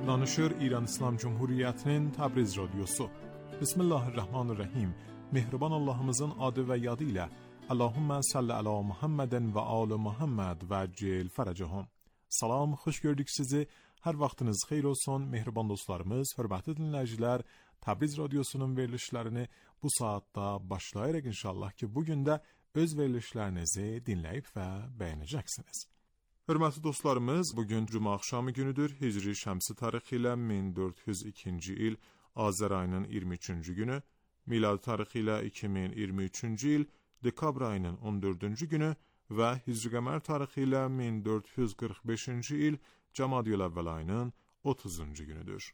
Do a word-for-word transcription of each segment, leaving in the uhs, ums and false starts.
Danışır İran İslam Cumhuriyeti'nin Təbriz Radyosu. Bismillahirrahmanirrahim. Mehriban Allah'ımızın adı ve yadıyla Allahümme salli ala Muhammeden ve ala Muhammed ve cil feracahum. Salam, hoş gördük sizi. Her vaxtınız xeyir olsun, mehriban dostlarımız, hörmətli dinləyicilər. Təbriz Radyosu'nun verilişlərini bu saatda başlayarak inşallah ki bugün de öz verilişlərinizi dinleyip ve beğeneceksiniz. Hörmətli dostlarımız, bugün Cuma axşamı günüdür. Hicri Şəmsi tarixi ilə min dörd yüz ikinci il Azər ayının iyirmi üçüncü günü, miladi tarixi ilə iki min iyirmi üçüncü il dekabr ayının on dördüncü günü və Hicri qəmər tarixi ilə min dörd yüz qırx beşinci il Cəmadiyül Əvvəl ayının otuzuncu günüdür.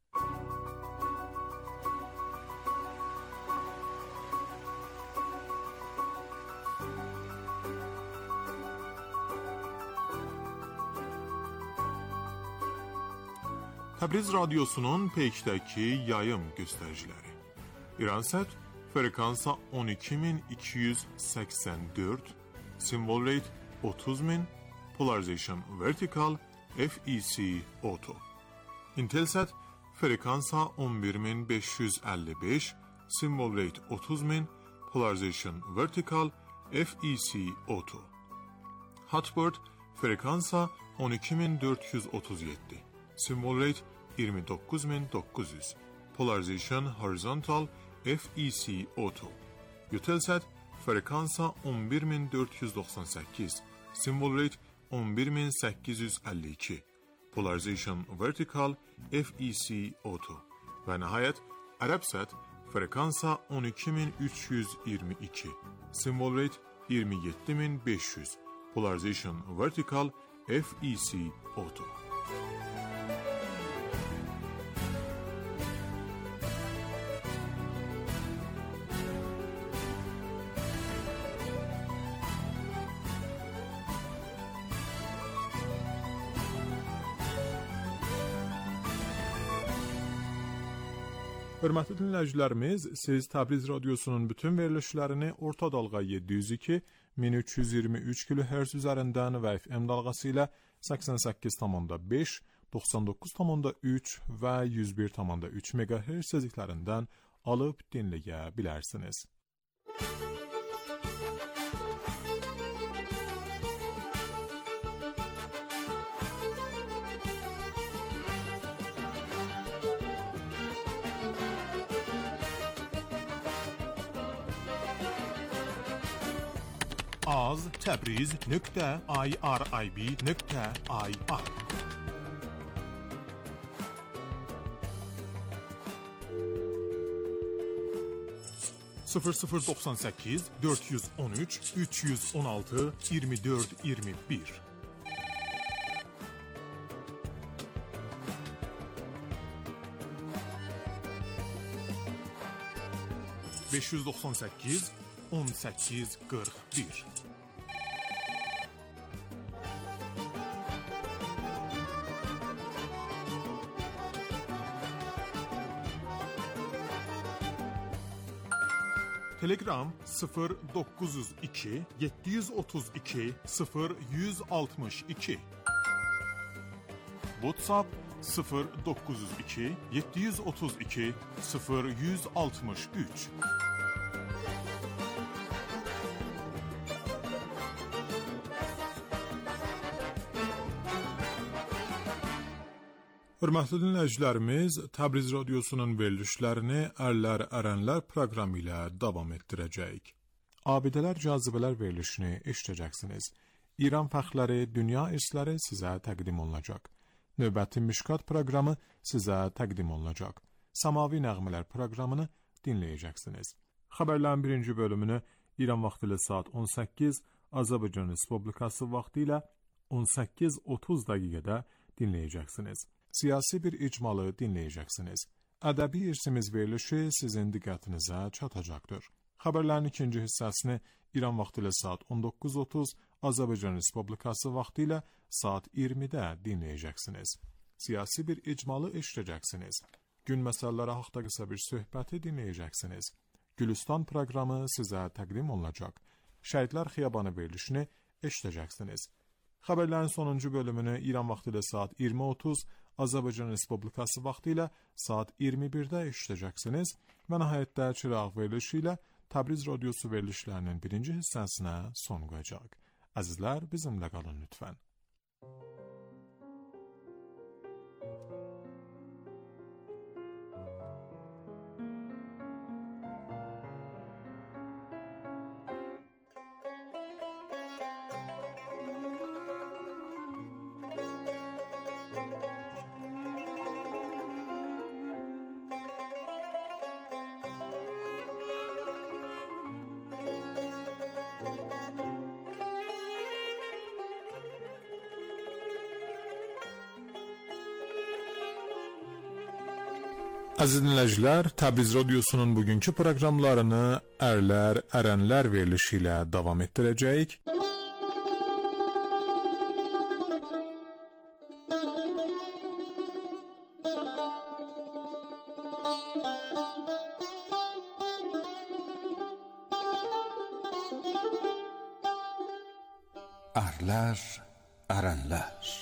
Təbriz Radyosu'nun peykdəki yayım göstəriciləri. İransat frekansa on iki min iki yüz səksən dörd, symbol rate otuz min, polarization vertical, F E C auto. Intelsat frekansa on bir min beş yüz əlli beş, symbol rate otuz min, polarization vertical, F E C auto. Hotbird frekansa on iki min dörd yüz otuz yeddi, symbol rate iyirmi dokuz min dokuz yüz, polarization horizontal, F E C auto. Eutelsat frekansa on bir min dörd yüz doxsan səkkiz, symbol rate on bir min səkkiz yüz əlli iki, polarization vertical, F E C auto. Və nəhayət Arabsat frekansa on iki min üç yüz iyirmi iki, symbol rate iyirmi yeddi min beş yüz, polarization vertical, F E C auto. Hörmətli dinləyicilərimiz, siz Təbriz Radyosu'nun bütün verilişlərini orta dalğa yeddi yüz iki, min üç yüz iyirmi üç kilohertz üzərindən və F M dalğası ilə səksən səkkiz nöqtə beş, doxsan doqquz nöqtə üç və yüz bir nöqtə üç megahertz tezliklərindən alıb dinləyə bilərsiniz. az təbriz nöqtə irib nöqtə ir sıfır sıfır doxsan səkkiz dörd yüz on üç üç yüz on altı iyirmi dörd iyirmi bir beş yüz doxsan səkkiz on səkkiz qırx bir Telegram sıfır doqquz yüz iki yeddi yüz otuz iki sıfır yüz altmış iki WhatsApp sıfır doqquz yüz iki yeddi yüz otuz iki sıfır yüz altmış üç Hörmətli dinləyicilərimiz, Təbriz Radyosu'nun verilişlərini Ərlər Ərənlər proqramı ilə davam etdirəcəyik. Abidələr Cazibələr verilişini eşidəcəksiniz. İran fəxrləri, dünya irsləri sizə təqdim olunacaq. Növbəti Mişkat proqramı sizə təqdim olunacaq. Samavi Nəğmələr proqramını dinləyəcəksiniz. Xəbərlərin birinci bölümünü İran vaxtı ilə saat on səkkiz, Azərbaycan Respublikası vaxtı ilə on səkkiz otuz dəqiqədə dinləyəcəksiniz. Siyasi bir icmalı dinləyəcəksiniz. Ədəbi irsimiz verilişi sizin diqqətinizə çatacaqdır. Xəbərlərin ikinci hissəsini İran vaxtı ilə saat on doqquz otuz, Azərbaycan Respublikası vaxtı ilə saat iyirmidə dinləyəcəksiniz. Siyasi bir icmalı eşidəcəksiniz. Gün məsələləri haqqında qısa bir söhbəti dinləyəcəksiniz. Gülüstan proqramı sizə təqdim olunacaq. Şəhidlər Xiyabanı verilişini eşidəcəksiniz. Xəbərlərin sonuncu bölümünü İran vaxtı ilə saat iyirmi otuz, Azərbaycan Respublikası vaxtı ilə saat iyirmi birdə eşidəcəksiniz və nəhayətdə çıraq verilişi ilə Təbriz Radiosu verilişlərinin birinci hissəsinə son qoyacaq. Əzizlər, bizimlə qalın lütfən. Əziz dinləyicilər, Təbriz Radiosunun bugünkü proqramlarını ərlər, ərənlər verilişi ilə davam etdirəcəyik. Ərlər, ərənlər.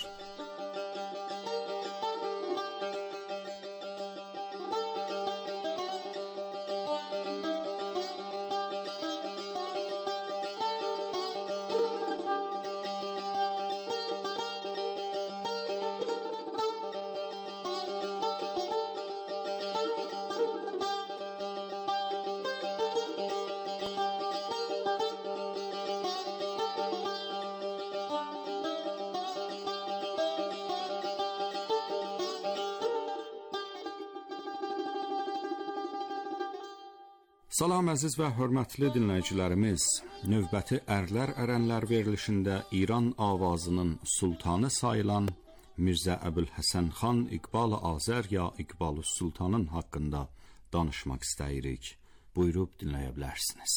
Salam əziz və hörmətli dinləyicilərimiz, növbəti ərlər ərənlər verilişində İran avazının sultanı sayılan Mirzə Əbülhəsən xan İqbal-ı Azər ya İqbal-ı Sultanın haqqında danışmaq istəyirik. Buyurub dinləyə bilərsiniz.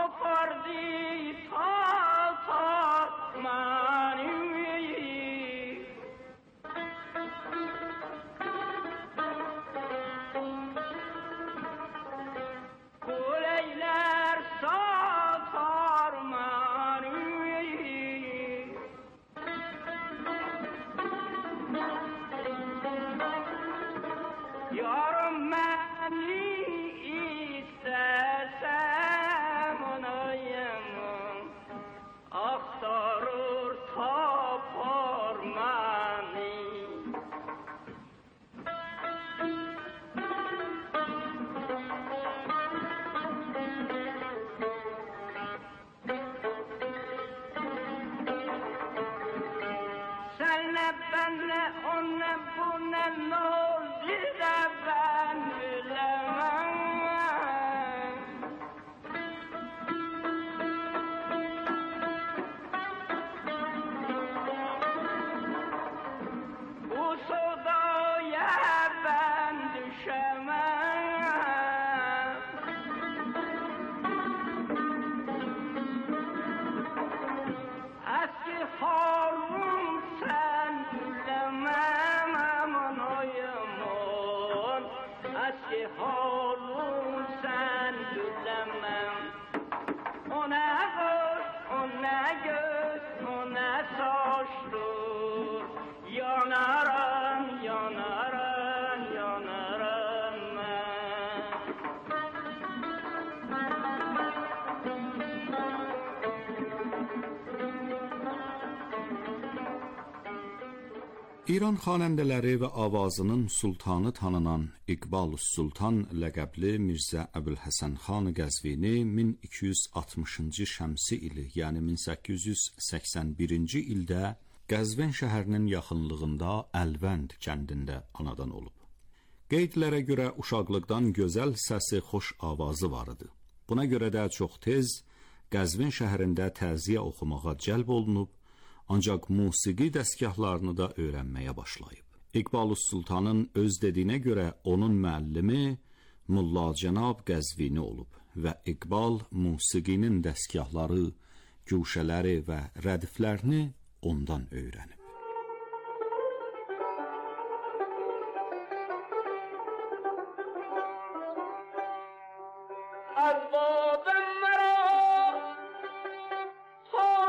İran xanəndələri və avazının sultanı tanınan İqbal-ı Sultan ləqəbli Mirzə Əbülhəsən xan Qəzvini min iki yüz altmışıncı şəmsi ili, yəni min səkkiz yüz səksən birinci ildə Qəzvin şəhərinin yaxınlığında Əlvənd kəndində anadan olub. Qeydlərə görə uşaqlıqdan gözəl səsi, xoş avazı var idi. Buna görə də çox tez Qəzvin şəhərində təziyə oxumağa cəlb olunub, ancaq musiqi dəstgahlarını da öyrənməyə başlayıb. İqbal-ı Sultanın öz dediyinə görə onun müəllimi Mulla Cənab Qəzvini olub və İqbal musiqinin dəstgahları, güşələri və rədiflərini ondan öyrənib.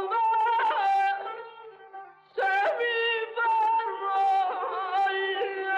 Yeah.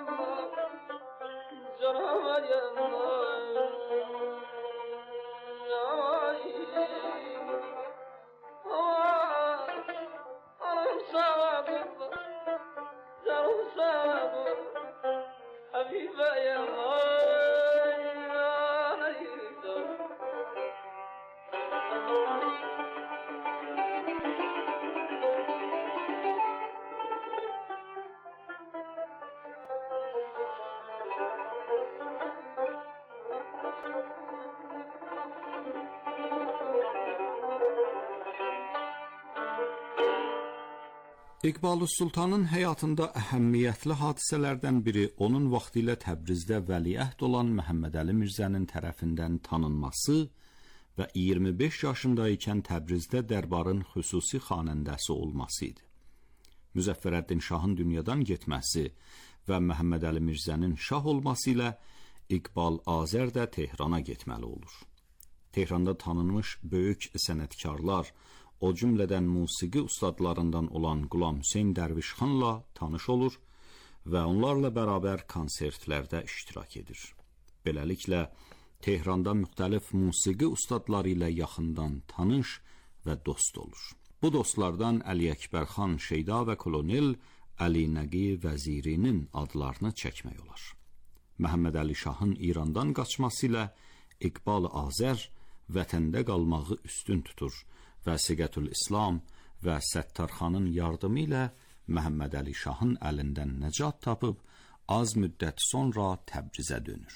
İqbalus Sultanın həyatında əhəmiyyətli hadisələrdən biri onun vaxtilə Təbrizdə vəliəhd olan Məhəmməd Əli Mirzənin tərəfindən tanınması və iyirmi beş yaşında ikən Təbrizdə dərbarın xüsusi xanəndəsi olması idi. Müzəffərəddin Şahın dünyadan getməsi və Məhəmməd Əli Mirzənin şah olması ilə İqbal Azər də Tehrana getməli olur. Tehranda tanınmış böyük sənətkarlar, o cümlədən musiqi ustadlarından olan Qulam Hüseyn Dərvişxanla tanış olur və onlarla bərabər konsertlərdə iştirak edir. Beləliklə, Tehranda müxtəlif musiqi ustadları ilə yaxından tanış və dost olur. Bu dostlardan Əli Əkbər xan Şeyda və kolonel Əli Nəqi Vəzirinin adlarını çəkmək olar. Məhəmməd Əli Şahın İrandan qaçması ilə İqbal Azər vətəndə qalmağı üstün tutur və Siqətül İslam və Səttarxanın yardımı ilə Məhəmməd Əli Şahın əlindən nəcat tapıb, az müddət sonra Təbrizə dönür.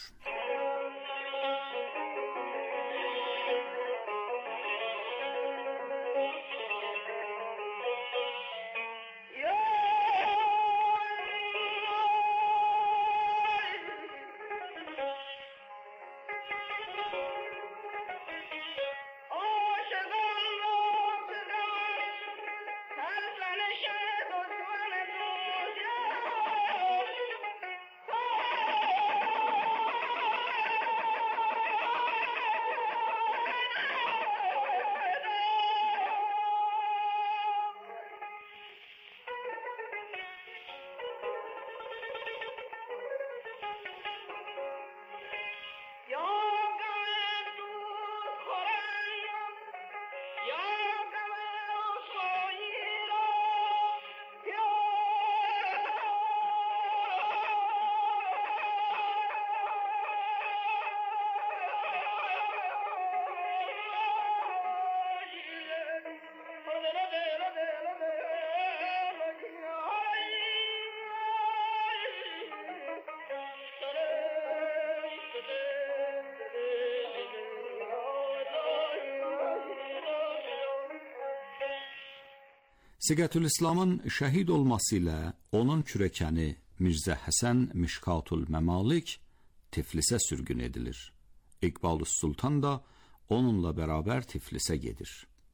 Siqətül İslamın şəhid olması ilə onun kürəkəni Mirzə Həsən Mişkatul Məmalik Tiflisə sürgün edilir. İqbalus Sultan da onunla bərabər Tiflisə gedir.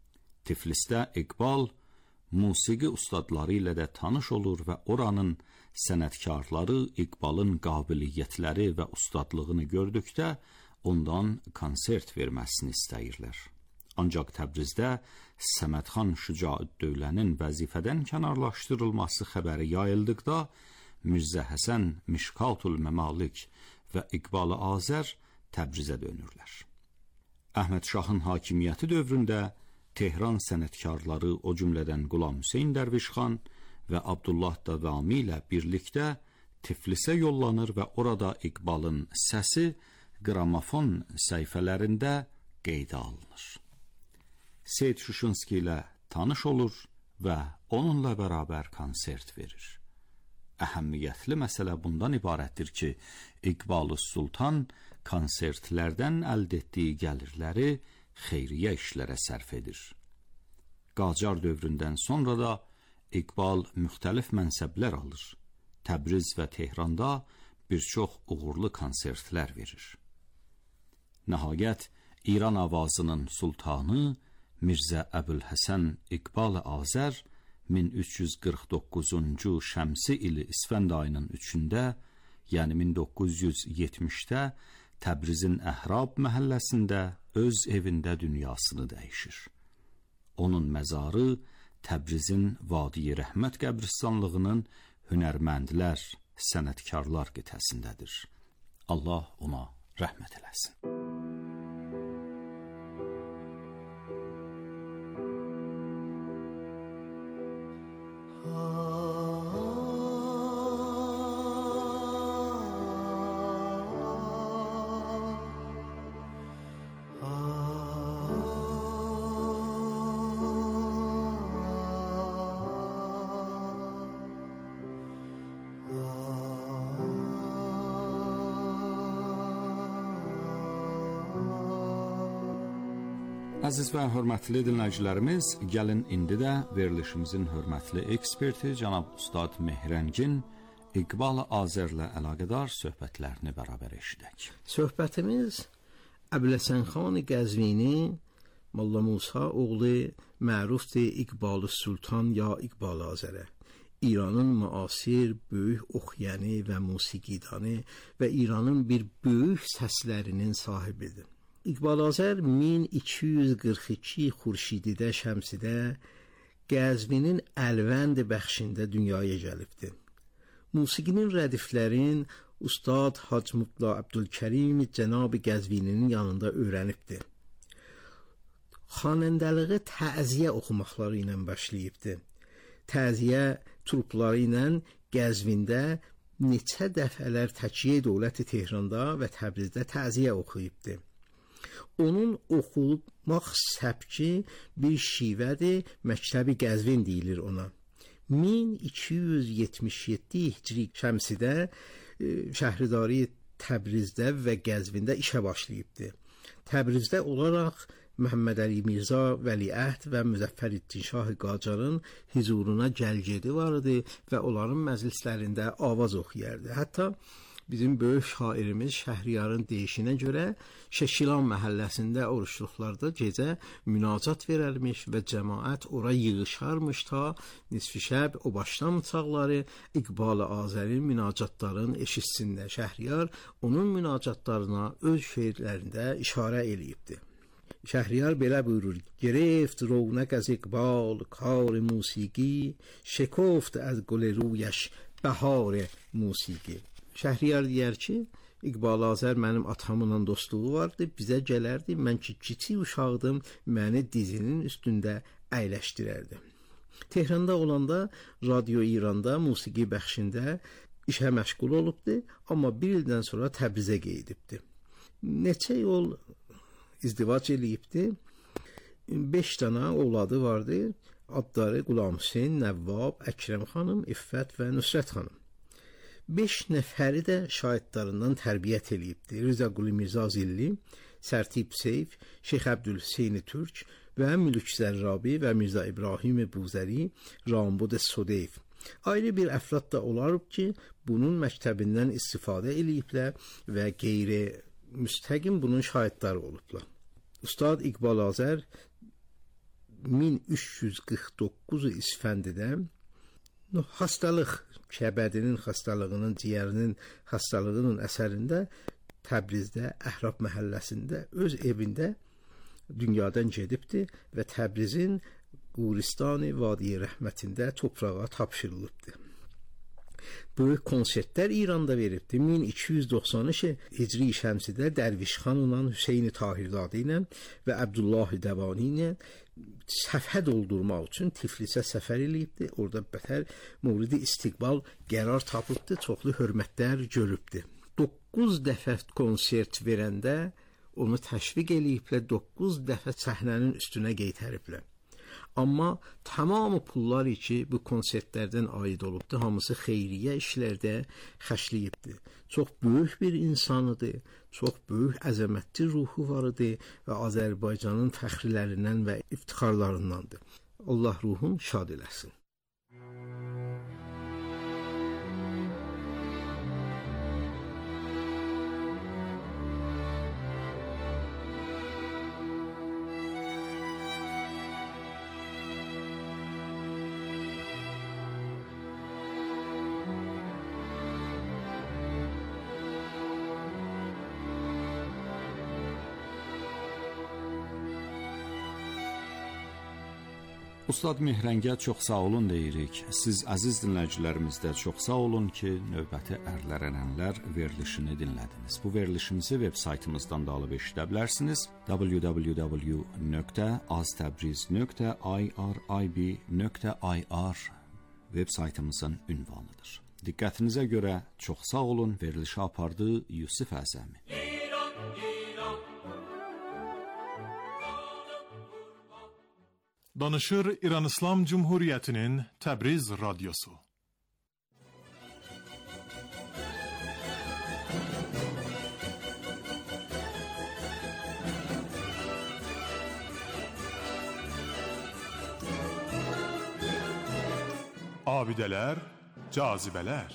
Tiflisdə İqbal musiqi ustadları ilə də tanış olur və oranın sənətkarları İqbalın qabiliyyətləri və ustadlığını gördükdə ondan konsert verməsini istəyirlər. Ancaq Təbrizdə Səmədxan Şücaüddövlənin vəzifədən kənarlaşdırılması xəbəri yayıldıqda Mirzə Həsən Mişkatul Məmalik və İqbal Azər Təbrizə dönürlər. Əhməd Şahın hakimiyyəti dövründə Tehran sənətkarları, o cümlədən Qulam Hüseyn Dərvişxan və Abdullah Davami ilə birlikdə Tiflisə yollanır və orada İqbalın səsi qramofon səhifələrində qeydə alınır. Seyid Şuşinski ilə tanış olur və onunla bərabər konsert verir. Əhəmiyyətli məsələ bundan ibarətdir ki, İqbalus Sultan konsertlərdən əldə etdiyi gəlirləri xeyriyyə işlərə sərf edir. Qacar dövründən sonra da İqbal müxtəlif mənsəblər alır. Təbriz və Tehranda bir çox uğurlu konsertlər verir. Nəhayət, İran avazının sultanı Mirzə Əbülhəsən İqbal Azər min üç yüz qırx doqquzuncu şəmsi ili İsfənd ayının üçündə, yəni min doqquz yüz yetmişdə Təbrizin Əhrab məhəlləsində öz evində dünyasını dəyişir. Onun məzarı Təbrizin Vadi Rəhmət qəbristanlığının hünərməndlər, sənətkarlar qitəsindədir. Allah ona rəhmət eləsin. Əziz və hörmətli dinləyicilərimiz, gəlin indi də verilişimizin hörmətli eksperti cənab Ustad Mehrəngin İqbal Azərlə əlaqədar söhbətlərini bərabər eşidək. Söhbətimiz Əbülhəsən xan Qəzvini Molla Musa oğlu mərufdur İqbal Sultan ya İqbal Azərə. İranın müasir böyük oxuyanı və musiqidanı və İranın bir böyük səslərinin sahibidir. İqbal Azər min iki yüz qırx iki Xurşididə Şəmsidə Qəzvinin Əlvənd bəxşində dünyaya gəlibdir. Musiqinin rədiflərin Ustad Hacı Mutla Abdülkərim Cənab Qəzvininin yanında öyrənibdir. Xanəndəliyi təziyə oxumaqları ilə başlayıbdır. Təziyə trupları ilə Qəzvində neçə dəfələr Təkiyyə Dövləti Tehranda və Təbrizdə təziyə oxuyubdur. Onun oxumaq səbki bir şivədir, Məktəbi Qəzvin deyilir ona. min iki yüz yetmiş yeddi Hicri Şəmsidə şəhridari Təbrizdə və Qəzvində işə başlayıbdır. Təbrizdə olaraq Məhəmməd Əli Mirza Vəliəhd və Müzəffəriddin Şah Qacarın huzuruna gəlgedi var idi və onların məclislərində avaz oxuyardı. Hətta bizim böyük şairimiz Şəhriyarın deyişinə görə Şəkilan məhəlləsində oruçluqlarda gecə münacat verərmiş və cəmaət ora yığışarmış ta nisfi şəb o başdan çağları İqbal Azərin münacatlarını eşitsinlər. Şəhriyar onun münacatlarına öz şeirlərində işarə eləyibdir. Şəhriyar belə buyurur: Gereft رونق از اقبال کار موسیقی شکفت از گل رویش بهار موسیقی. Şəhriyar deyər ki, İqbal Azər mənim atamla dostluğu vardı, bizə gələrdi, mən ki kiçik uşaqdım, məni dizinin üstündə əyləşdirərdi. Tehranda olanda Radio İranda musiqi bəxşində işə məşğul olubdu, amma bir ildən sonra Təbrizə gedibdi. Neçə yol izdivac eləyibdi. beş dənə ovladı vardı. Adları Qulam Hüseyn, Nəvvab, Əkrəm xanım, İffət və Nüsrət xanım. beş nəfəri də şahidlərindən tərbiyyət eləyibdi. Rıza Qulu Mirza Zilli, Sərtib Seyf, Şeyx Əbdülhüseyn Türk və Mülk Zərrabi və Mirza İbrahim Buzəri, Rambud Sodeyf. Ayrı bir əfrad da olarıb ki, bunun məktəbindən istifadə eləyiblər və qeyri müstəqim bunun şahidləri olublar. Ustad İqbal Azər min üç yüz qırx doqquz İsfəndidə xəstəlıq, kəbədinin xəstəliyinin, ciyərinin xəstəliyinin əsərində Təbrizdə, Əhrab məhəlləsində, öz evində dünyadan gedibdi və Təbrizin Quristanı Vadi Rəhmətində torpağa tapşırılıbdı. Böyük konsertlər İranda veribdi. min iki yüz doxsan üç Hicri Şəmsidə Dərviş xanla, Hüseyn Tahirzadə ilə və Əbdullah Dəvani ilə səfhə doldurmaq üçün Tiflisə səfər eləyibdi. Orada bətər mövlidi istiqbal qərar tapıbdı, çoxlu hörmətlər görübdü. doqquz dəfə konsert verəndə onu təşviq eləyiblər, doqquz dəfə səhnənin üstünə qeytəriblər. Amma tamamı pullar ki bu konsertlərdən aid olubdu, hamısı xeyriyyə işlərdə xərcləyibdi. Çox böyük bir insan idi, çox böyük əzəmətli ruhu var idi və Azərbaycanın fəxrlərindən və iftixarlarındandır. Allah ruhun şad eləsin. Ustad Mehrəngə çox sağ olun deyirik. Siz əziz dinləyicilərimizdə çox sağ olun ki, növbəti ərlənənlər verilişini dinlədiniz. Bu verilişimizi veb saytımızdan da alıb eşidə bilərsiniz. w w w nöqtə aztabriz nöqtə i r i b nöqtə i r veb saytımızın ünvanıdır. Diqqətinizə görə çox sağ olun. Verilişi apardı Yusif Əzəmi. Danışır İran İslam Cumhuriyeti'nin Təbriz Radyosu. Abidələr, cazibələr.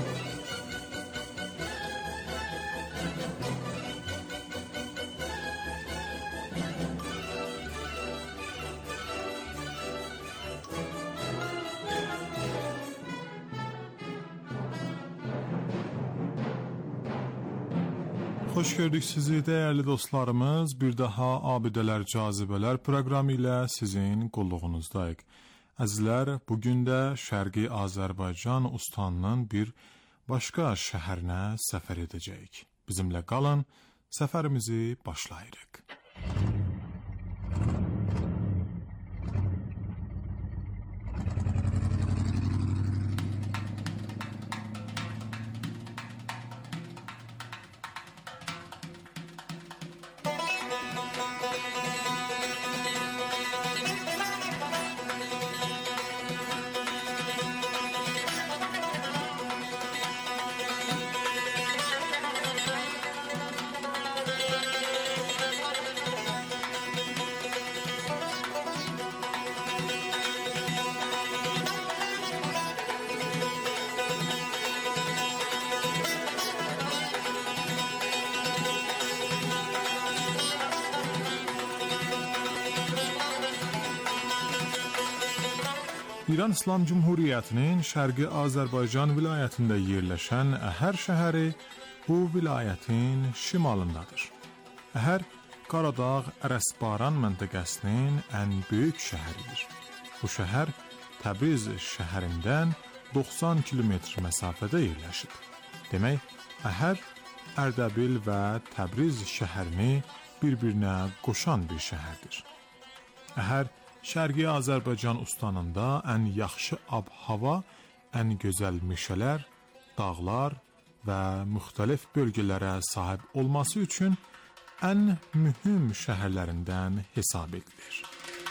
Xoş gördük sizi dəyərli dostlarımız. Bir daha Abidələr, Cazibələr proqramı ilə sizin qulluğunuzdayıq. Əzizlər, bugün də Şərqi Azərbaycan ustanının bir başqa şəhərinə səfər edəcəyik. Bizimlə qalın, səfərimizi başlayırıq. İran İslam Cumhuriyetinin Şərqi Azərbaycan vilayətində yerləşən Əhər şəhəri bu vilayətin şimalındadır. Əhər, Qaradağ Ərəsbaran məntəqəsinin ən böyük şəhəridir. Bu şəhər Təbriz şəhərindən doxsan kilometr məsafədə yerləşir. Demək, Əhər, Ərdəbil və Təbriz şəhərini bir-birinə qoşan bir şəhərdir. Əhər, Şərqi Azərbaycan ustanında ən yaxşı ab-hava, ən gözəl meşələr, dağlar və müxtəlif bölgələrə sahib olması üçün ən mühüm şəhərlərindən hesab edilir.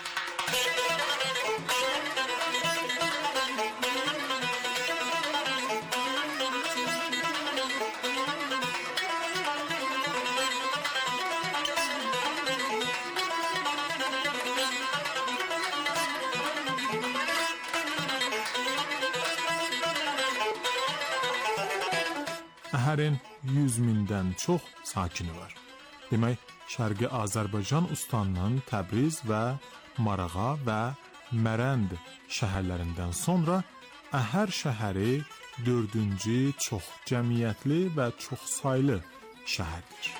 Əhərin yüz mindən çox sakini var. Demək, Şərqi Azərbaycan ustanının Təbriz və Marağa və Mərənd şəhərlərindən sonra Əhər şəhəri dördüncü çox cəmiyyətli və çoxsaylı şəhərdir.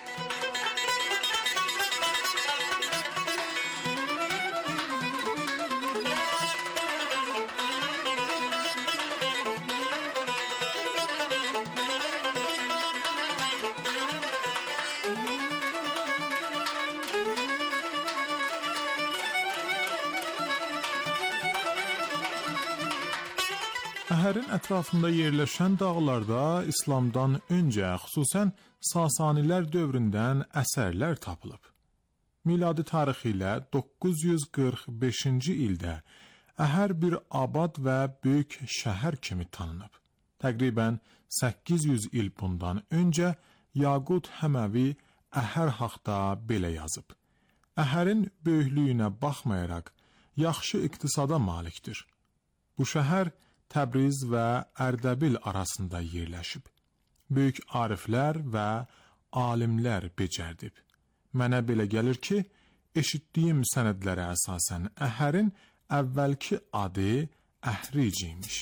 Əhərin ətrafında yerləşən dağlarda İslamdan öncə, xüsusən Sasanilər dövründən əsərlər tapılıb. Miladi tarixi ilə doqquz yüz qırx beşinci ildə Əhər bir abad və böyük şəhər kimi tanınıb. Təqribən səkkiz yüz il bundan öncə Yaqut Həməvi Əhər haqda belə yazıb. Əhərin böyüklüyünə baxmayaraq yaxşı iqtisada malikdir. Bu şəhər Təbriz və Ərdəbil arasında yerləşib. Böyük ariflər və alimlər becərdib. Mənə belə gəlir ki, eşitdiyim sənədlərə əsasən Əhərin əvvəlki adı Əhric imiş.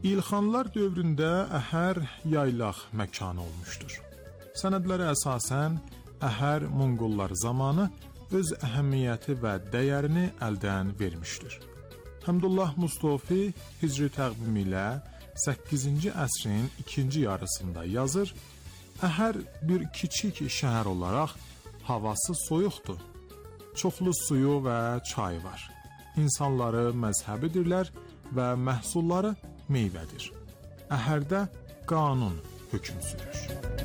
İlxanlar dövründə Əhər yaylaq məkanı olmuşdur. Sənədlərə əsasən Əhər Monqollar zamanı öz əhəmiyyəti və dəyərini əldən vermişdir. Həmdullah Mustafi Hicri təqvimi ilə səkkizinci əsrin ikinci yarısında yazır, Əhər bir kiçik şəhər olaraq havası soyuqdur. Çoxlu suyu və çayı var. İnsanları məzhəbidirlər və məhsulları meyvədir. Əhərdə qanun hökm sürür.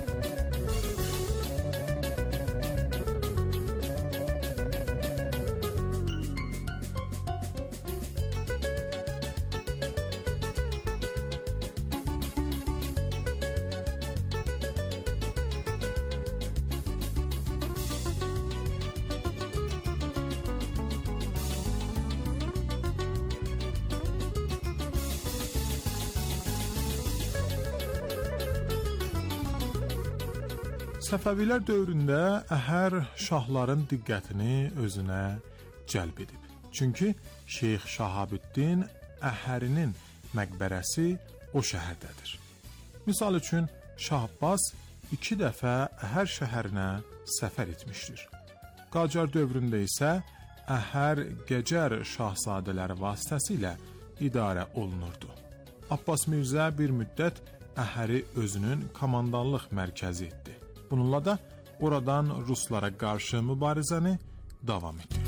Səfəvilər dövründə Əhər şahların diqqətini özünə cəlb edib. Çünki Şeyx Şahabüddin Əhərinin məqbərəsi o şəhərdədir. Misal üçün, Şah Abbas iki dəfə Əhər şəhərinə səfər etmişdir. Qacar dövründə isə Əhər Gəcər şahzadələri vasitəsilə idarə olunurdu. Abbas Mirzə bir müddət Əhəri özünün komandanlıq mərkəzi etdi. Bununla da oradan Ruslara qarşı mübarizəni davam etdirdi.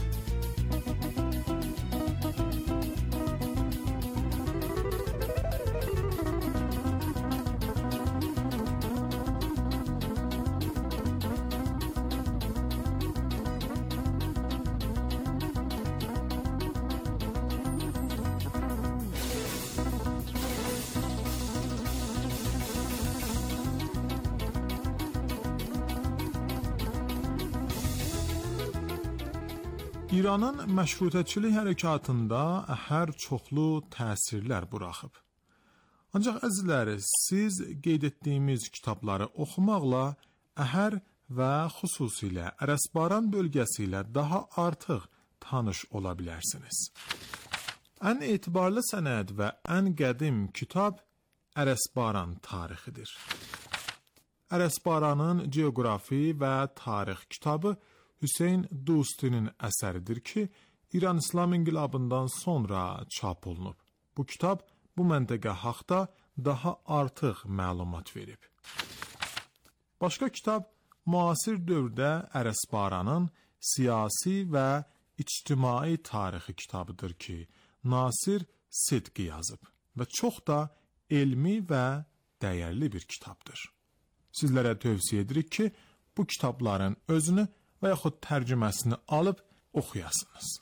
İranın məşrutəçilik hərəkatında Əhər çoxlu təsirlər buraxıb. Ancaq əzizlər, siz qeyd etdiyimiz kitabları oxumaqla Əhər və xüsusilə Ərəsbaran bölgəsi ilə daha artıq tanış ola bilərsiniz. Ən etibarlı sənəd və ən qədim kitab Ərəsbaran tarixidir. Ərəsbaranın geografi və tarix kitabı Hüseyn Dustinin əsəridir ki, İran İslam İnqilabından sonra çap olunub. Bu kitab bu məntəqə haqda daha artıq məlumat verib. Başqa kitab müasir dövrdə Ərəsbaranın siyasi və ictimai tarixi kitabıdır ki, Nasir Sidqi yazıb və çox da elmi və dəyərli bir kitabdır. Sizlərə tövsiyə edirik ki, bu kitabların özünü və yaxud tərcüməsini alıb oxuyasınız.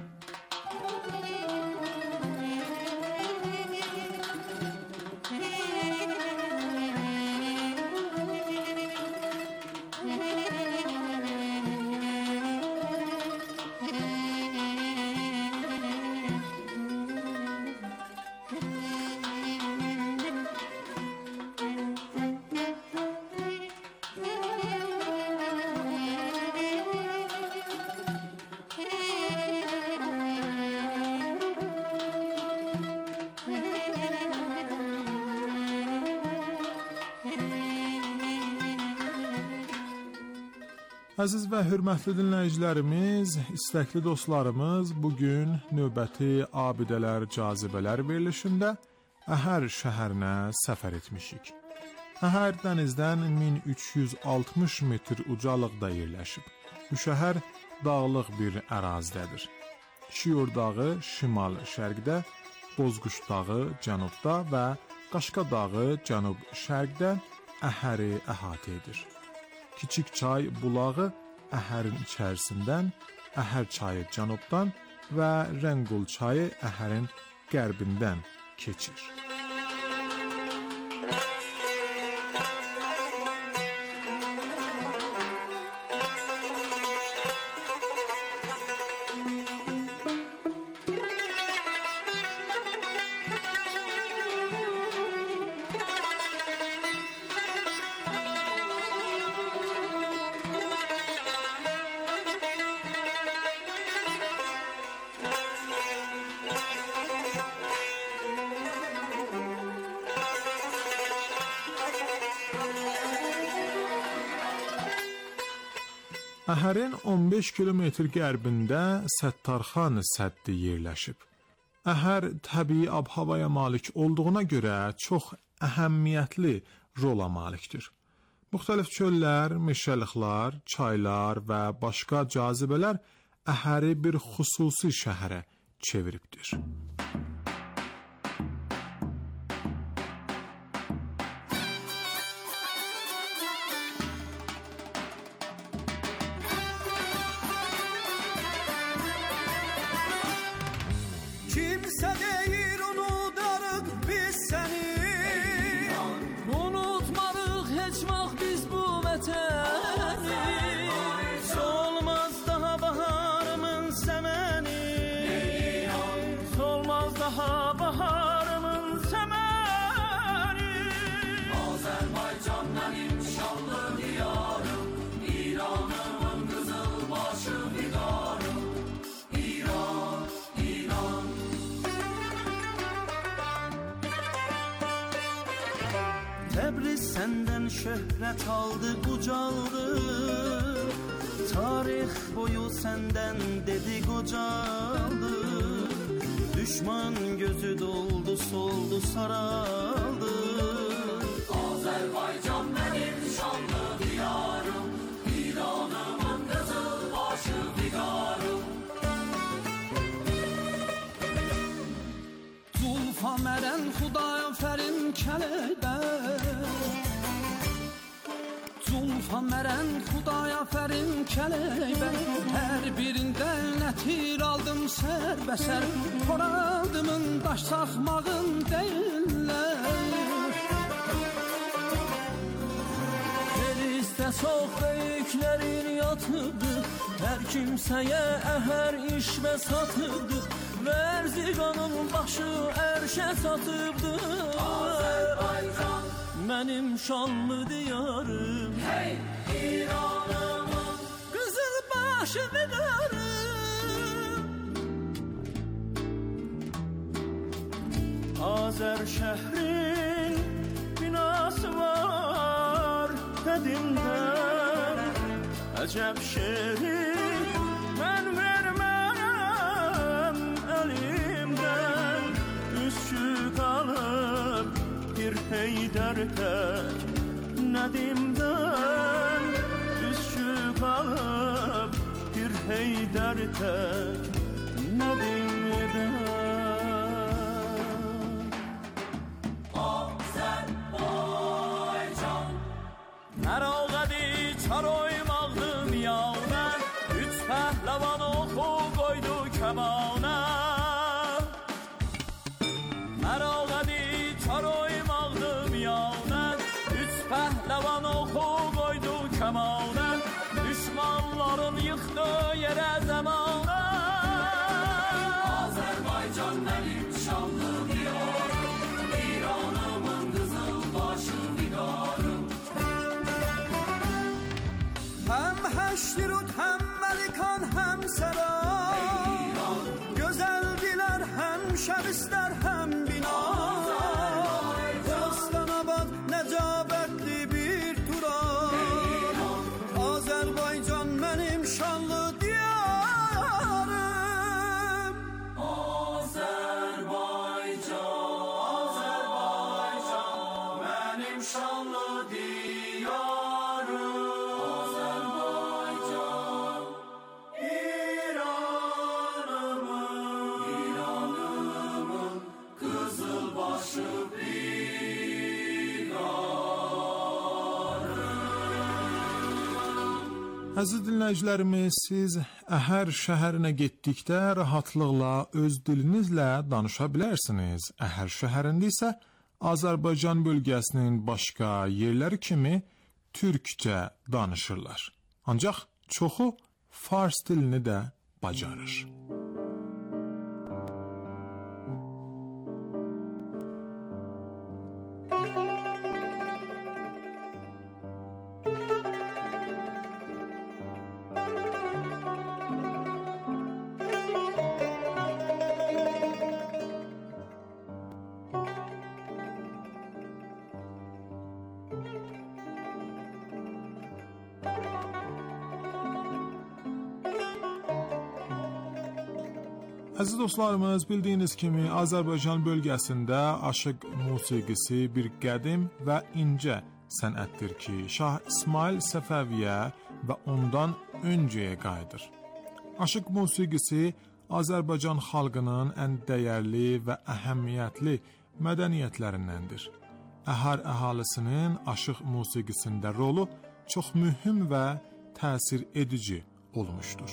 Əziz və hörmətli dinləyicilərimiz, istəkli dostlarımız, bugün növbəti abidələr, cazibələr verilişində Əhər şəhərinə səfər etmişik. Əhər dənizdən min üç yüz altmış metr ucalıqda yerləşib. Bu şəhər dağlıq bir ərazidədir. Şiur dağı şimal-şərqdə, Bozquş dağı cənubda və Qaşqa dağı cənub-şərqdə Əhəri əhatə edir. Kiçik çay bulağı Əhərin içərisindən, Əhər çayı cənubdan və Rəngul çayı Əhərin qərbindən keçir. Əhərin on beş kilometr qərbində Səttarxan səddi yerləşib. Əhər təbii ab-havaya malik olduğuna görə çox əhəmiyyətli rola malikdir. Müxtəlif çöllər, meşəliklər, çaylar və başqa cazibələr Əhəri bir xüsusi şəhərə çeviribdir. Kimsə deyir unudarıq biz səni, unutmarıq heç vaxt biz bu vətəni. Solmaz daha baharımın səməni, solmaz daha baharımın səməni. Azərbaycan mənim şanlı diyarım, İranımın qızıl başı fidarım. İran, İran. Təbriz səndən şöhrət aldı, ucaldı. Tarix boyu səndən dedi qocaldı. Düşman gözü doldu, soldu, saraldı. Azərbaycan mənim şanlı diyarım, İranımın qızıl başı fidarım. Zulfa mərən xudaya fərim kələkbər, Zulfa mərən xudaya fərim kələkbər. Hər birində nətir aldım sərbəsər, Poradımın daş saxmağın deyirlər. Elizdə çox böyüklərin yatıbdı, hər kimsəyə əhər iş və satıbdı. Vərziqanın başı ərşə satıbdı. Azərbaycan mənim şanlı diyarım, hey İranımın qızıl başı fidarım. Azər şəhrin binası var qədimdən, əcəb şeri mən vermərəm əlimdən. Üskü qalıb bir Heydər tək Nədimdən, üskü qalıb bir Heydər tək Nədimdən. Azərbaycan Məroğədi çaroymaqdım yavnə, üç pəhləvan oxu qoydu kəmanə. Məroğədi çaroymaqdım yavnə, üç pəhləvan oxu qoydu kəmanə. Düşmanların yıxdı yerə zəmanə. Azərbaycan mənim şanlı diyarım, İranımın qızıl başı fidarım. Həm həştirut, həm məlikan, həm səray, gözəldilər həm şəbistər, həm bina. Aslanabad nəcabətli bir turan, Azərbaycan mənim şanlı diyarım. Azərbaycan, Azərbaycan mənim şanlı diyarım. Azərbaycan İranımın, İranımın qızıl başı Əziz dinləyicilərimiz, siz Əhər şəhərinə getdikdə rahatlıqla öz dilinizlə danışa bilərsiniz. Əhər şəhərində isə Azərbaycan bölgəsinin başqa yerləri kimi türkcə danışırlar. Ancaq çoxu fars dilini də bacarır. Əziz dostlarımız, bildiyiniz kimi Azərbaycan bölgəsində aşıq musiqisi bir qədim və incə sənətdir ki, Şah İsmail Səfəviyyə və ondan öncəyə qayıdır. Aşıq musiqisi Azərbaycan xalqının ən dəyərli və əhəmiyyətli mədəniyyətlərindəndir. Əhər əhalisinin aşıq musiqisində rolu çox mühüm və təsir edici olmuşdur.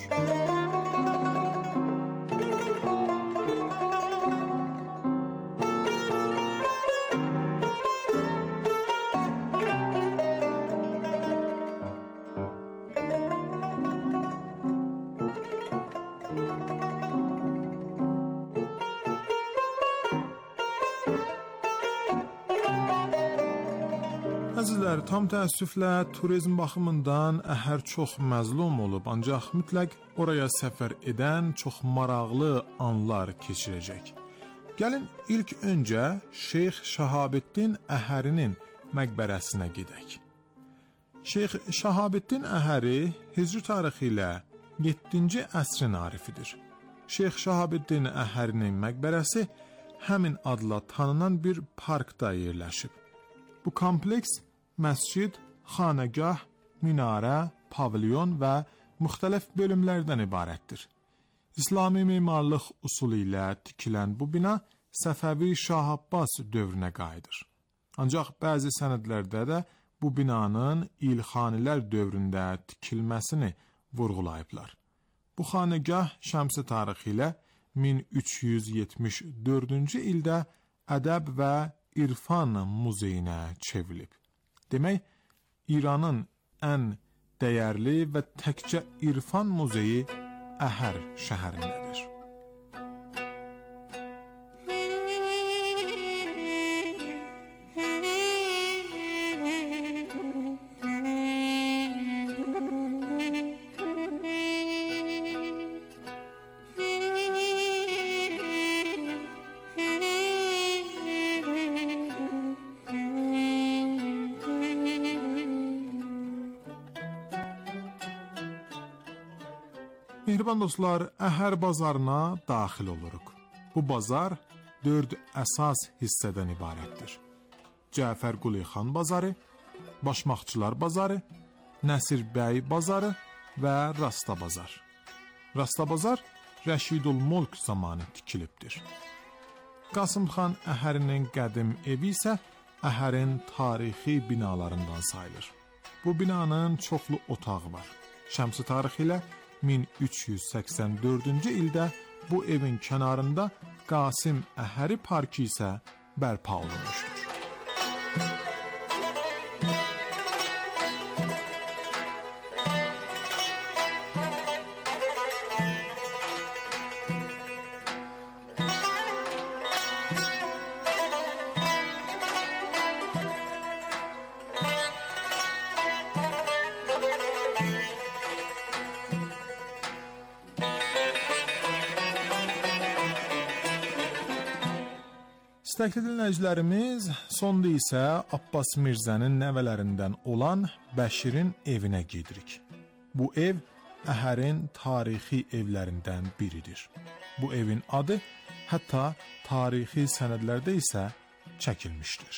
Əzizlər, tam təəssüflə turizm baxımından Əhər çox məzlum olub, ancaq mütləq oraya səfər edən çox maraqlı anlar keçirəcək. Gəlin ilk öncə Şeyx Şahabəddin Əhərinin məqbərəsinə gedək. Şeyx Şahabəddin Əhəri Hicri tarixi ilə yeddinci əsrin arifidir. Şeyx Şahabəddin Əhərinin məqbərəsi həmin adla tanınan bir parkda yerləşib. Bu kompleks məscid, xanəgah, minarə, pavilyon və müxtəlif bölümlərdən ibarətdir. İslami memarlıq usulü ilə tikilən bu bina Səfəvi Şah Abbas dövrünə qayıdır. Ancaq bəzi sənədlərdə də bu binanın İlxanilər dövründə tikilməsini vurğulayıblar. Bu xanəgah şəmsi tarixi ilə min üç yüz yetmiş dördüncü ildə ədəb və İrfan muzeyinə çevrilib. Demək, İranın ən dəyərli və təkcə İrfan muzeyi Əhər şəhərindədir. Mehriban dostlar, Əhər bazarına daxil oluruq. Bu bazar dörd əsas hissədən ibarətdir. Cəfər Qulixan bazarı, Başmaqçılar bazarı, Nəsir bəy bazarı və Rasta bazar. Rasta bazar Rəşidul Mulk zamanı tikilibdir. Qasımxan Əhərinin qədim evi isə Əhərin tarixi binalarından sayılır. Bu binanın çoxlu otağı var. Şəmsi tarixi ilə min üç yüz səksən dördüncü ildə bu evin kənarında Qasim Əhəri parkı isə bərpa olunmuşdur. İstəkli dinləyicilərimiz, sonda isə Abbas Mirzənin nəvələrindən olan Bəşirin evinə gedirik. Bu ev Əhərin tarixi evlərindən biridir. Bu evin adı hətta tarixi sənədlərdə isə çəkilmişdir.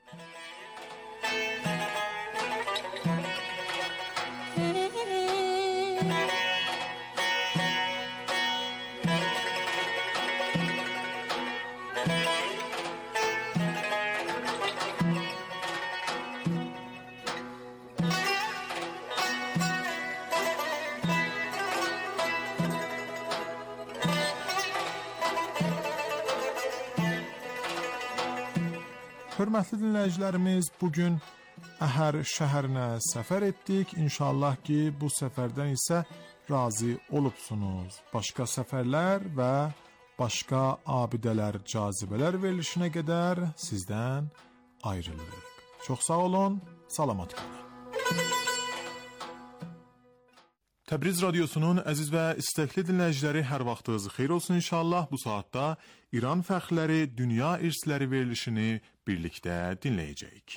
Hörmətli dinləyicilərimiz, bugün Əhər şəhərinə səfər etdik. İnşallah ki, bu səfərdən isə razı olubsunuz. Başqa səfərlər və başqa abidələr, cazibələr verilişinə qədər sizdən ayrılırıq. Çox sağ olun, salamat qalın. Təbriz radiosunun əziz və istəkli dinləyiciləri, hər vaxtınız xeyir olsun inşallah. Bu saatda İran fəxrləri, dünya irsləri verilişini birlikdə dinləyəcəyik.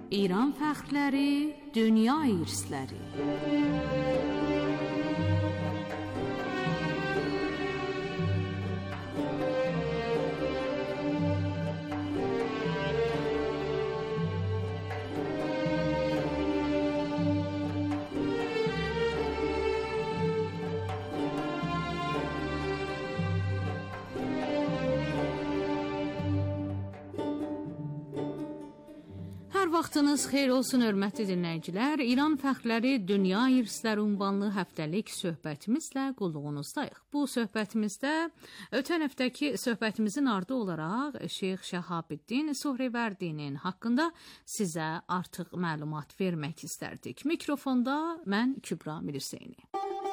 İran fəxrləri, dünya irsləri. Vaxtınız xeyir olsun, hörmətli dinləyicilər. İran fəxrləri, dünya irsləri ünvanlı həftəlik söhbətimizlə qulluğunuzdayıq. Bu söhbətimizdə ötən həftəki söhbətimizin ardı olaraq Şeyx Şəhabəddin Suhrivērdinin haqqında sizə artıq məlumat vermək istərdik. Mikrofonda mən Kübra Mirseyni.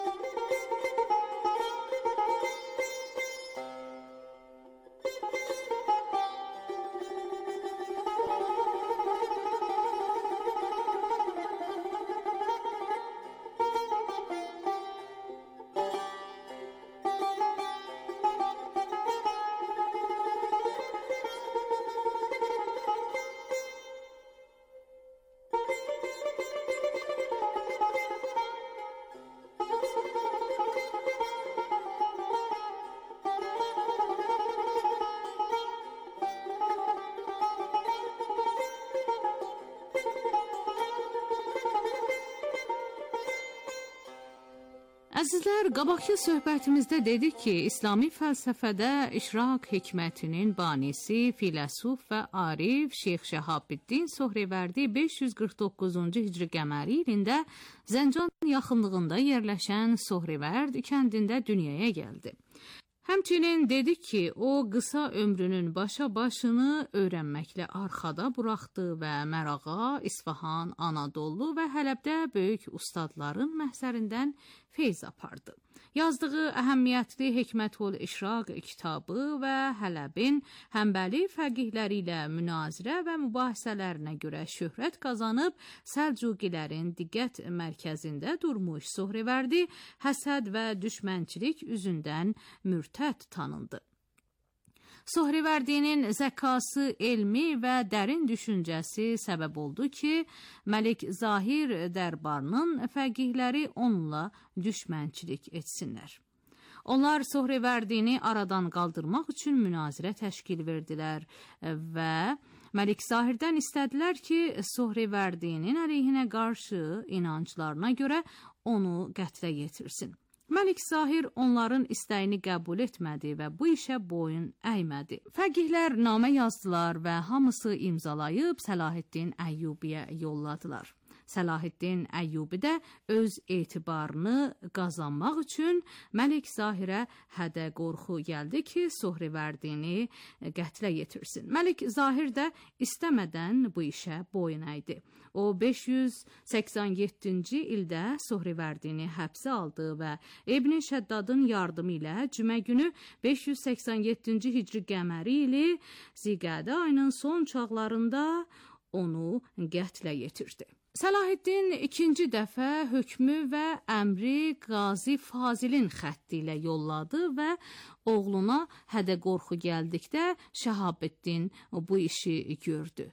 Əzizlər, qabaqki söhbətimizdə dedik ki, İslami fəlsəfədə işraq hikmətinin banisi, filəsuf və arif Şeyx Şəhabəddin Suhriverdi beş yüz qırx doqquzuncu hicri qəməri ilində Zəncan yaxınlığında yerləşən Suhriverd kəndində dünyaya gəldi. Həmçinin dedik ki, o qısa ömrünün başa başını öyrənməklə arxada buraxdı və Mərağa, İsfahan, Anadolu və Hələbdə böyük ustadların məhzərindən feyz apardı. Yazdığı əhəmiyyətli Hikmətül İşraq kitabı və Hələbin Həmbəli fəqihləri ilə münazirə və mübahisələrinə görə şöhrət qazanıb Səlcuqilərin diqqət mərkəzində durmuş Suhriverdi həsəd və düşmənçilik üzündən mürtəd tanındı. Suhriverdinin zəkası, elmi və dərin düşüncəsi səbəb oldu ki, Məlik Zahir dərbarının fəqihləri onunla düşmənçilik etsinlər. Onlar Suhriverdini aradan qaldırmaq üçün münazirə təşkil verdilər və Məlik Zahirdən istədilər ki, Suhriverdinin əleyhinə qarşı inanclarına görə onu qətlə yetirsin. Məlik Zahir onların istəyini qəbul etmədi və bu işə boyun əymədi. Fəqihlər namə yazdılar və hamısı imzalayıb Səlahiddin Əyyubiyə yolladılar. Səlahiddin Əyyubi də öz etibarını qazanmaq üçün Məlik Zahirə hədə qorxu gəldi ki, Suhriverdini qətlə yetirsin. Məlik Zahir də istəmədən bu işə boyun əydi. O beş yüz səksən yeddinci ildə Suhriverdini həbsə aldı və İbn Şəddadın yardımı ilə cümə günü beş yüz səksən yeddinci hicri qəməri ili Ziqədə ayının son çağlarında onu qətlə yetirdi. Səlahiddin ikinci dəfə hökmü və əmri Qazi Fazilin xətti ilə yolladı və oğluna hədə qorxu gəldikdə Şəhabəddin bu işi gördü.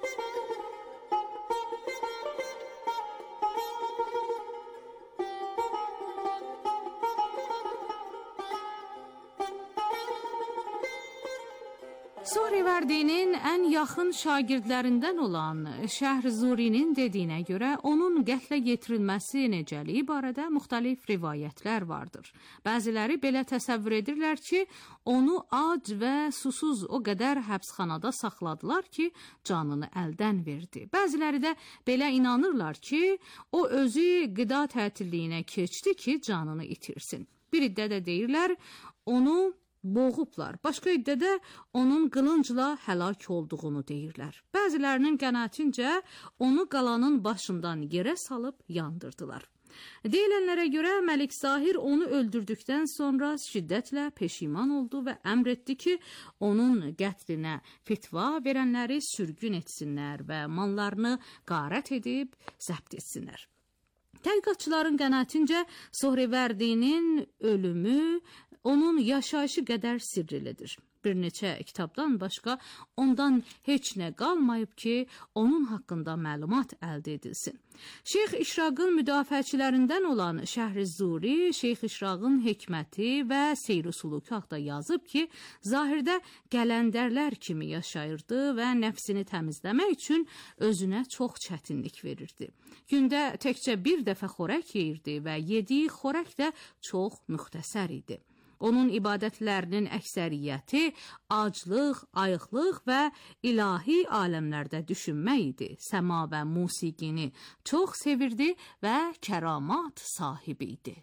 Suhriverdinin ən yaxın şagirdlərindən olan Şəhr-Zurinin dediyinə görə onun qətlə yetirilməsi necəliyi barədə müxtəlif rivayətlər vardır. Bəziləri belə təsəvvür edirlər ki, onu ac və susuz o qədər həbsxanada saxladılar ki, canını əldən verdi. Bəziləri də belə inanırlar ki, o özü qida tətilliyinə keçdi ki, canını itirsin. Bir iddə də deyirlər, onu boğublar. Başqa iddədə onun qılıncla həlak olduğunu deyirlər. Bəzilərinin qənaətincə onu qalanın başından yerə salıb yandırdılar. Deyilənlərə görə Məlik Zahir onu öldürdükdən sonra şiddətlə peşiman oldu və əmr etdi ki, onun qətlinə fitva verənləri sürgün etsinlər və mallarını qarət edib zəbt etsinlər. Tədqiqatçıların qənaətincə Suhriverdinin ölümü onun yaşayışı qədər sirrilidir. Bir neçə kitabdan başqa ondan heç nə qalmayıb ki, onun haqqında məlumat əldə edilsin. Şeyx İşraqın müdafiəçilərindən olan Şəhr-i-Zuri, Şeyx İşraqın hikməti və seyr-i suluku haqda yazıb ki, zahirdə gələndərlər kimi yaşayırdı və nəfsini təmizləmək üçün özünə çox çətinlik verirdi. Gündə təkcə bir dəfə xörək yeyirdi və yediyi xörək də çox müxtəsər idi. Onun ibadətlərinin əksəriyyəti aclıq, ayıqlıq və ilahi aləmlərdə düşünmək idi. Səma və musiqini çox sevirdi və kəramat sahibi idi.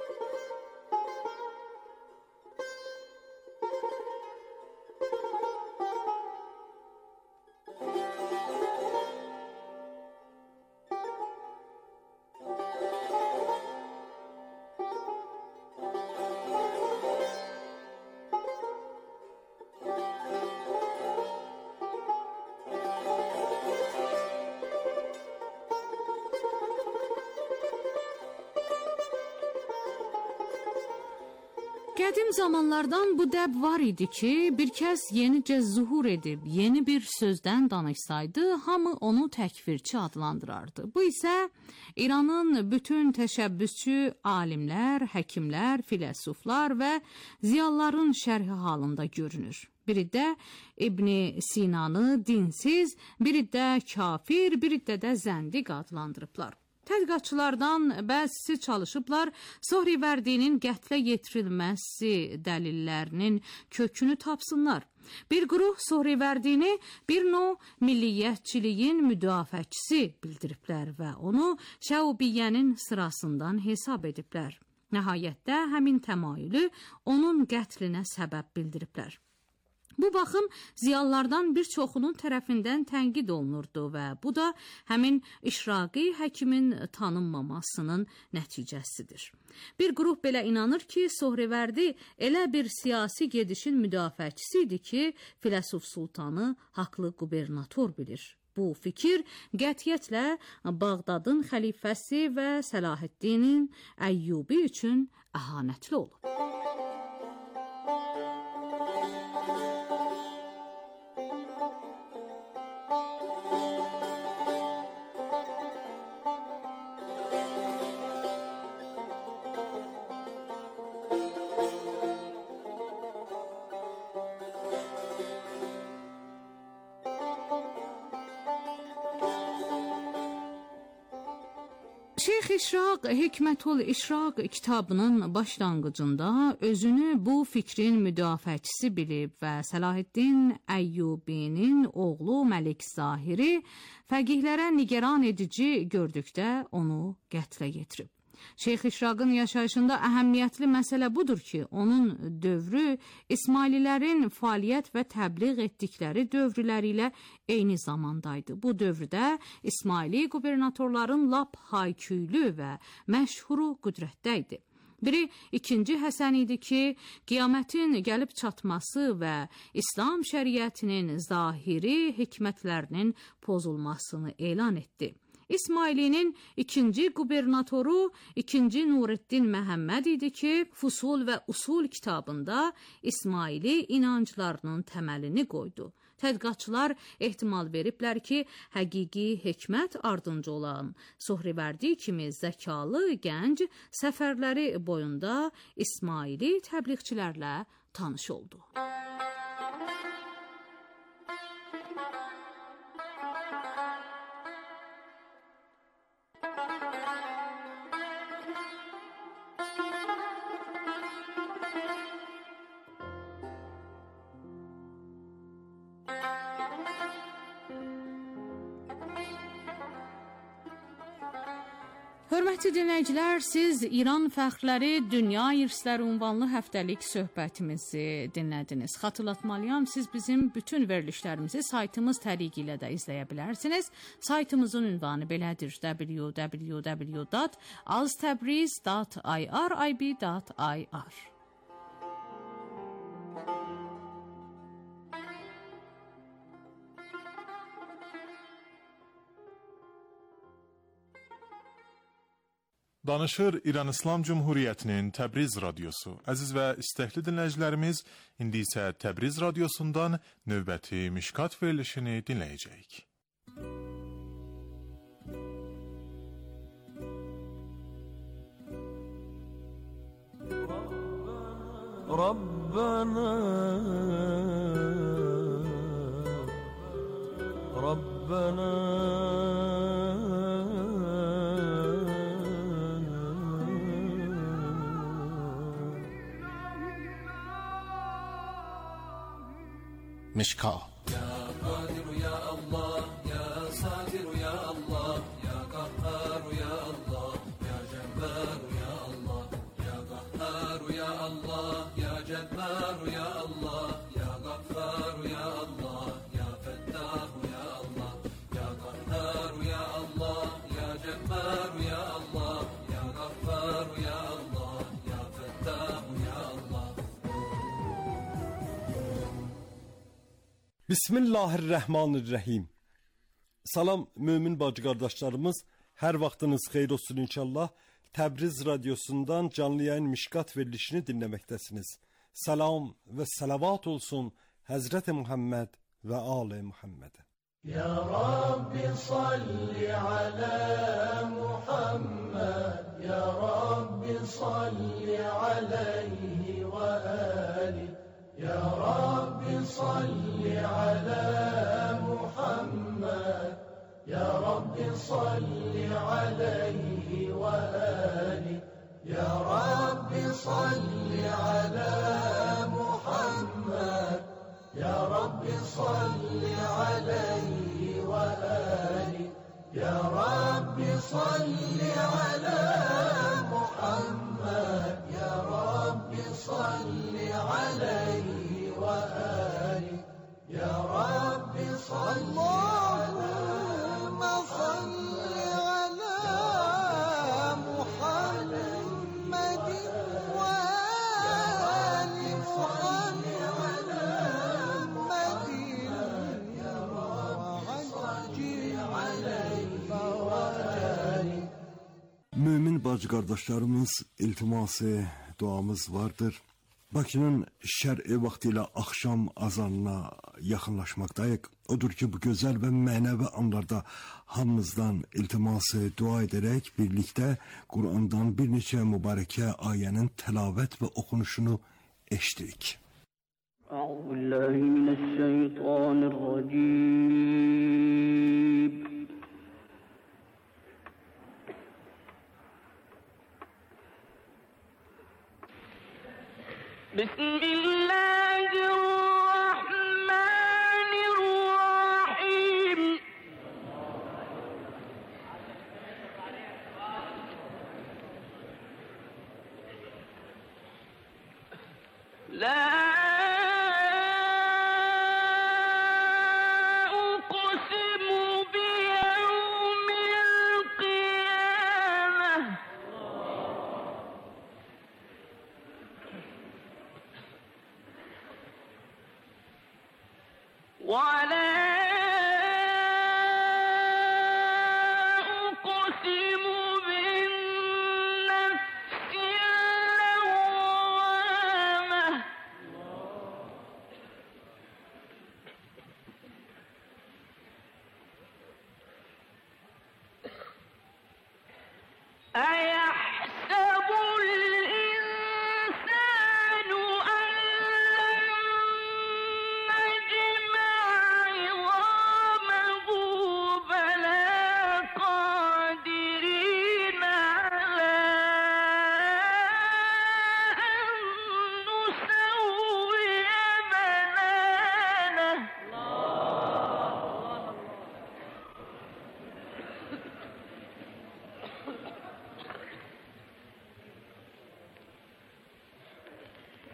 Qədim zamanlardan bu dəb var idi ki, bir kəs yenicə zuhur edib, yeni bir sözdən danışsaydı, hamı onu təkfirçi adlandırardı. Bu isə İranın bütün təşəbbüsçü alimlər, həkimlər, filosoflar və ziyalıların şərhi halında görünür. Biri də İbn Sinanı dinsiz, biri də kafir, biri də də zəndiq adlandırıblar. Tədqiqatçılardan bəzisi çalışıblar, Sohribərdinin qətlə yetirilməsi dəlillərinin kökünü tapsınlar. Bir qruh Sohribərdini bir növ milliyyətçiliyin müdafiəçisi bildiriblər və onu Şəubiyyənin sırasından hesab ediblər. Nəhayətdə həmin təmayülü onun qətlinə səbəb bildiriblər. Bu baxım ziyalılardan bir çoxunun tərəfindən tənqid olunurdu və bu da həmin İşraqi həkimin tanınmamasının nəticəsidir. Bir qrup belə inanır ki, Sohriverdi elə bir siyasi gedişin müdafiəçisi idi ki, filosof sultanı haqlı qubernator bilir. Bu fikir qətiyyətlə Bağdadın xəlifəsi və Səlahiddinin Əyyubi üçün əhanətli olub. Şeyx İşraq Hikmətül İşraq kitabının başlanğıcında özünü bu fikrin müdafiəçisi bilib və Səlahiddin Əyyubinin oğlu Məlik Zahiri fəqihlərə nigeran edici gördükdə onu qətlə yetirib. Şeyx İşraqın yaşayışında əhəmiyyətli məsələ budur ki, onun dövrü İsmaililərin fəaliyyət və təbliğ etdikləri dövrləri ilə eyni zamandaydı. Bu dövrdə İsmaili qubernatorların lap hayküylü və məşhuru qüdrətdə idi. Biri ikinci Həsən idi ki, qiyamətin gəlib çatması və İslam şəriətinin zahiri hikmətlərinin pozulmasını elan etdi. İsmailinin ikinci qubernatoru ikinci Nureddin Məhəmməd idi ki, Fusul və Usul kitabında İsmaili inanclarının təməlini qoydu. Tədqiqatçılar ehtimal veriblər ki, həqiqi hikmət ardınca olan Sohriverdi kimi zəkalı gənc səfərləri boyunda İsmaili təbliğçilərlə tanış oldu. Hörmətli dinləyicilər, siz İran fəxrləri Dünya İrsləri ünvanlı həftəlik söhbətimizi dinlədiniz. Xatırlatmalıyam, siz bizim bütün verilişlərimizi saytımız təriqi ilə də izləyə bilərsiniz. Saytımızın ünvanı belədir: w w w dot aztabriz dot i r i b dot i r. Danışır İran İslam Cumhuriyeti'nin Təbriz Radyosu. Əziz və istəkli dinləyicilərimiz, indi isə Təbriz Radyosundan növbəti Mişkat verilişini dinləyəcəyik. Rabbana Rabbana مشکات Ya Kadir ya Allah, ya Satir ya Allah, ya Kahhar ya Allah, ya Cebbar ya Allah, ya Kahhar ya Allah, ya Cebbar ya Allah, ya Ghaffar ya Allah, ya Fettah ya Allah, ya Kahhar ya Allah, ya Cebbar ya Allah, ya Ghaffar ya Allah, ya Fettah ya Allah. Bismillahirrahmanirrahim. Salam mümin bacı qardaşlarımız, hər vaxtınız xeyir olsun inşallah. Təbriz Radyosundan canlı yayın Mişkat verilişini dinləməkdəsiniz. Salam və salavat olsun Həzrəti Muhammed və Ali Muhammedə. Ya Rabbi salli ala Muhammed, Ya Rabbi salli alayhi ve ali. Ya Rabbi salli ala Muhammed, Ya Rabbi salli alayhi ve ali. Ya Rabbi salli ala Muhammed, Ya Rabbi salli alayhi ve ali. Ya Rabbi salli ala Muhammed, Ya Rabbi salli alayhi ve ali. Ya Rabbi salli Allahümme salli ala Muhammedin ve ali salli ala Muhammedin ya Rabbi salli alayhi ve ali. Mümin bacı qardaşlarımız, iltiması, duamız vardır. Bakının şər'i vaxtı ilə axşam azanına yaxınlaşmaqdayıq. Odur ki, bu gözəl və mənəvi anlarda hamımızdan iltiması dua edərək birlikdə Qur'andan bir neçə mübarəkə ayənin təlavət və oxunuşunu eşdirik. Euzubillahimineşşeytanirracim. Bismillahirrahmanirrahim. La uqsimu biyevmil qiyamah. ولا أقسم بالنفس اللوامة. أيحسب الإنسان أن لن نجمع عظامه بلى قادرين على أن نسوي